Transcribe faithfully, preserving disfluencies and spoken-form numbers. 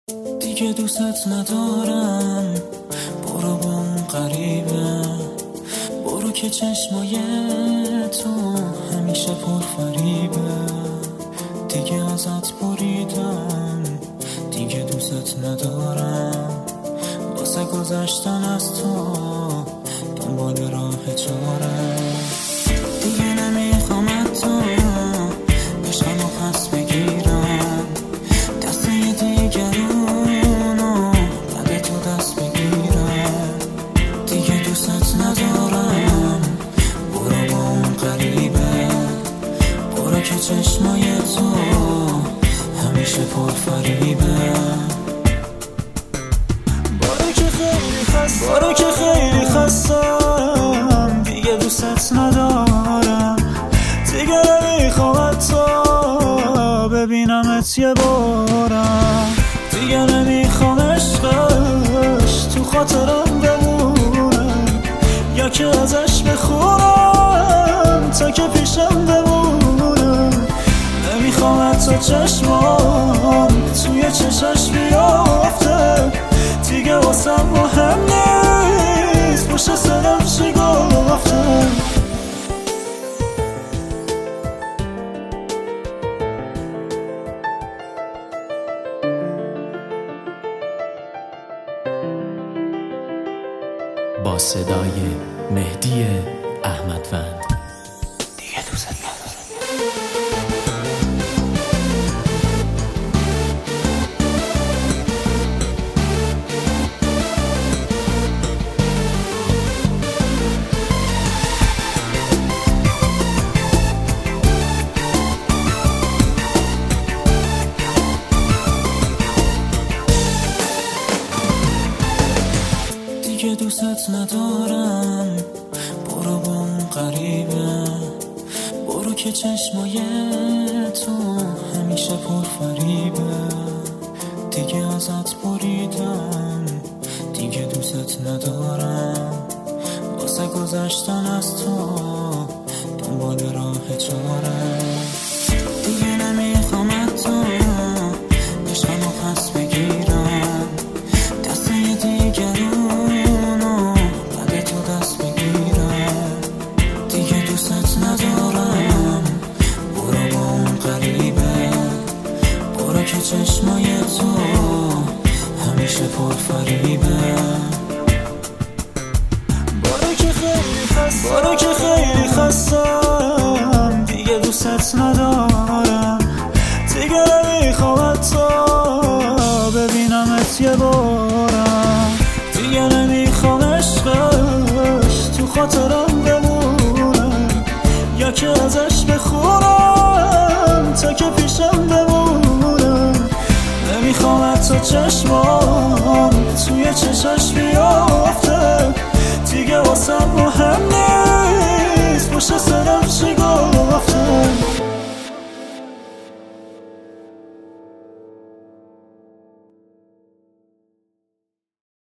دیگه دوست ندارم، برو با اون غریبه، برو که چشمای تو همیشه پرفریبه. دیگه ازت بریدم، دیگه دوست ندارم، واسه گذشتن از تو دنبال راه چاره. دیگه نمیخوام تو عشقمو پس بگیرم، دست یه دیگرونو بعد تو دست بگیرم. دیگه دوست ندارم، برو با اون غریبه، برو که چشمای تو همیشه پرفریبه. برو که خیلی خستم، برو که خیلی خستم، دیگه دوست ندارم، دیگه نمیخوام تو ببینمت یه بارم. دیگه نمیخوام عشقش تو خاطرم بمونه، یا که ازش بخونم تا که پیشم بمونه. نمیخوام تو چشمام توی چشاش بیافته، دیگه واسم مهم نیست پشت سرم چی گفته. با صدای مهدی احمدوند. دیگه دوست ندارم. دیگه دوست ندارم، برو با اون غریبه، برو که چشمای تو همیشه پرفریبه. دیگه ازت بریدم، دیگه دوست ندارم، واسه گذشتن از تو دنبال راه چاره. دیگه نمیخوام تو عشقمو پس بگیرم، دست یه دیگرونو بعد تو دست بگیرم. دیگه دوست ندارم، برو با اون غریبه، برو که چشمای تو همیشه پرفریبه. برو که خیلی خستم، برو که خیلی خستم، دیگه دوست ندارم، دیگه نمیخوام تو ببینمت یه بارم. دیگه نمیخوام عشقش تو خاطرم بمونه، یا که ازش بخونم تا که پیشم بمونه. نمیخوام تو چشمام توی چشاش بیافته، دیگه واسم مهم نیست پشت سرم چی گفته.